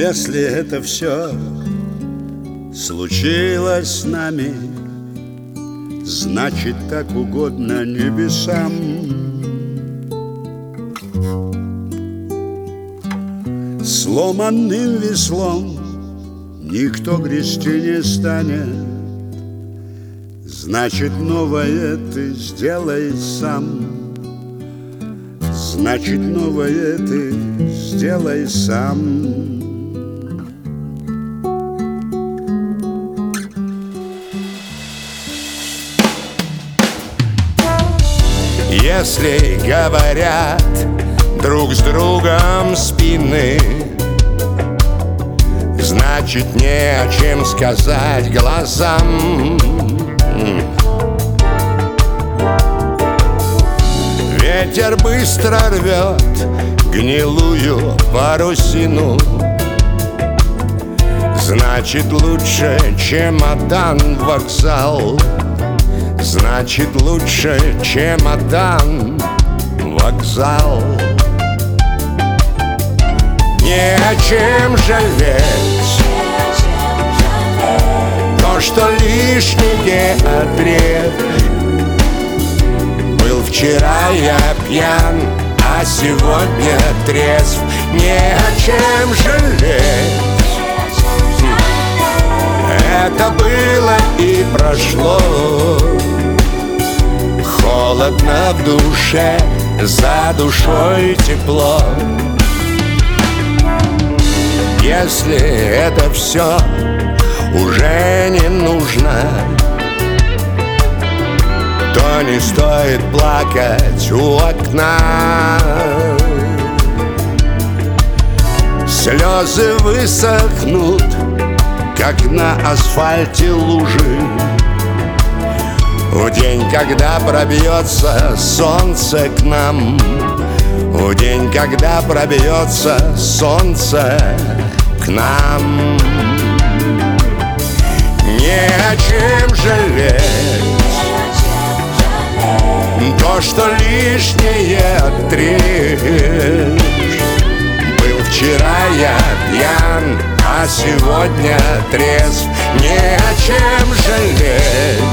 Если это все случилось с нами, значит, так угодно небесам. Сломанным веслом никто грести не станет, значит, новое ты сделай сам. Значит, новое ты сделай сам. Если говорят друг с другом спины, значит, не о чем сказать глазам. Ветер быстро рвет гнилую парусину, значит, лучше чемодан в вокзал. Значит, лучше чемодан в вокзал. Не о чем жалеть то, что лишнее отрежь. Был вчера я пьян, а сегодня трезв. Не о чем жалеть. Это было и прошло. Холодно в душе, за душой тепло. Если это все уже не нужно, то не стоит плакать у окна. Слезы высохнут, как на асфальте лужи, в день, когда пробьется солнце к нам. В день, когда пробьется солнце к нам. Не о чем жалеть то, что лишнее отрежь. Был вчера я пьян, а сегодня трезв. Не о чем жалеть.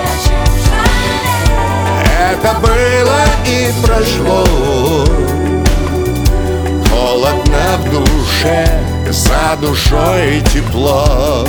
Это было и прошло. Холодно в душе, за душой тепло.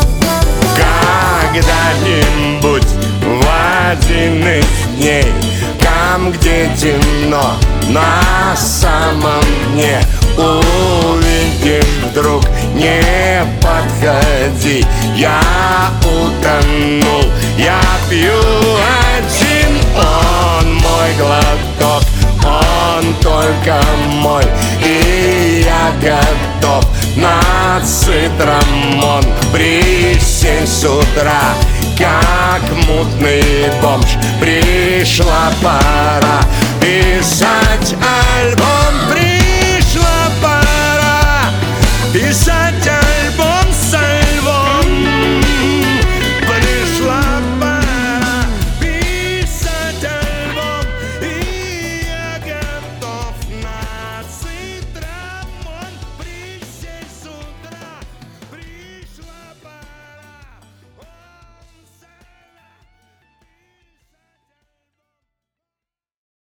Когда-нибудь в один из дней, там, где темно, на самом дне, увидишь вдруг, не подходи. Я утонул, я пью один. Он мой глоток, он только мой. И я готов на цитрамон присесть с утра, как мутный бомж. Пришла пора писать альбом.